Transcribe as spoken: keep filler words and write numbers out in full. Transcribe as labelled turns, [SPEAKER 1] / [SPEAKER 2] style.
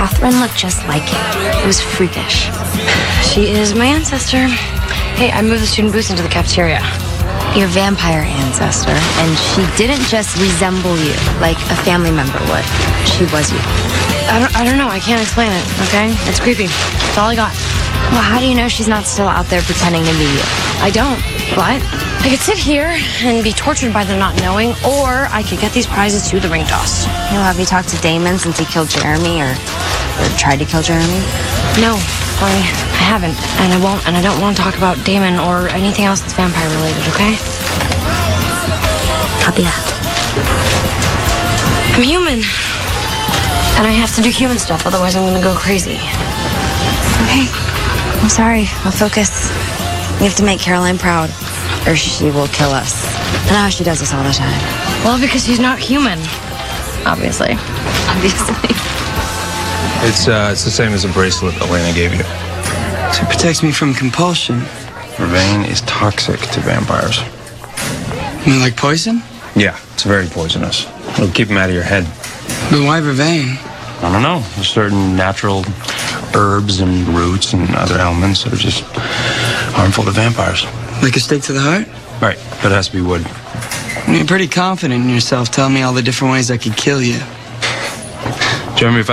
[SPEAKER 1] Catherine looked just like him. It was freakish.
[SPEAKER 2] She is my ancestor. Hey, I moved the student booth into the cafeteria.
[SPEAKER 1] Your vampire ancestor. And she didn't just resemble you like a family member would. She was you.
[SPEAKER 2] I don't, I don't know. I can't explain it, okay? It's creepy. That's all I got.
[SPEAKER 1] Well, how do you know she's not still out there pretending to be you?
[SPEAKER 2] I don't, but I could sit here and be tortured by them not knowing, or I could get these prizes to the ring toss.
[SPEAKER 1] You know, have you talked to Damon since he killed Jeremy or, or tried to kill Jeremy?
[SPEAKER 2] No, I, I haven't, and I won't, and I don't want to talk about Damon or anything else that's vampire related, okay?
[SPEAKER 1] Copy that.
[SPEAKER 2] I'm human, and I have to do human stuff, otherwise I'm gonna go crazy.
[SPEAKER 1] Okay, I'm sorry. I'll focus. We have to make Caroline proud, or she will kill us. I know how she does this all the time.
[SPEAKER 2] Well, because she's not human, obviously.
[SPEAKER 1] Obviously.
[SPEAKER 3] It's uh, it's the same as the bracelet Elena gave you.
[SPEAKER 4] So it protects me from compulsion.
[SPEAKER 3] Vervain is toxic to vampires.
[SPEAKER 4] You mean like poison?
[SPEAKER 3] Yeah, it's very poisonous. It'll keep them out of your head.
[SPEAKER 4] But why vervain?
[SPEAKER 3] I don't know. There's certain natural herbs and roots and other elements that are just harmful to vampires.
[SPEAKER 4] Like a stake to the heart?
[SPEAKER 3] Right, but it has to be wood.
[SPEAKER 4] You're pretty confident in yourself telling me all the different ways I could kill you.
[SPEAKER 3] Jeremy, if I